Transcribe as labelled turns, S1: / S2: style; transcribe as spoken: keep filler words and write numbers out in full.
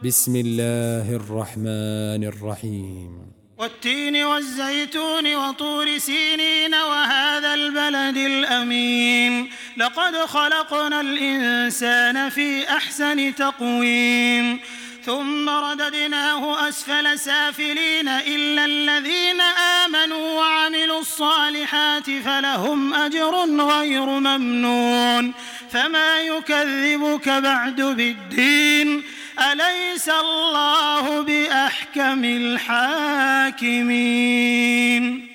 S1: بسم الله الرحمن الرحيم
S2: والتين والزيتون وطور سينين وهذا البلد الأمين لقد خلقنا الإنسان في أحسن تقويم ثم رددناه أسفل سافلين إلا الذين آمنوا وعملوا الصالحات فلهم أجر غير ممنون فما يكذبك بعد بالدين أليس الله بأحكم الحاكمين.